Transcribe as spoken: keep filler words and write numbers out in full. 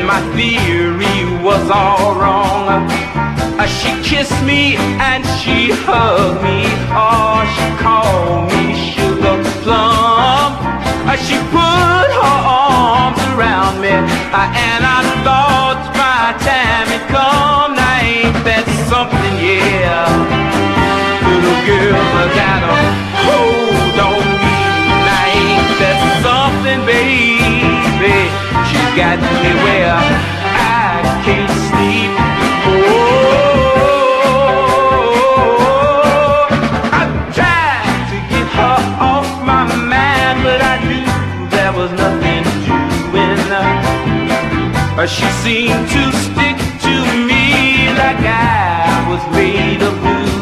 my theory was all wrong. Uh, she kissed me and she hugged me. Oh, she called me Sugar Plum. Uh, she put her arms around me, uh, and I thought my time had come. Now ain't that something, yeah? Little girl, I got a hold on me. Now ain't that something, baby? She's got me where I can't sleep. Oh, I tried to get her off my mind, but I knew there was nothing doing. Uh, she seemed to stick to me like I was made of glue.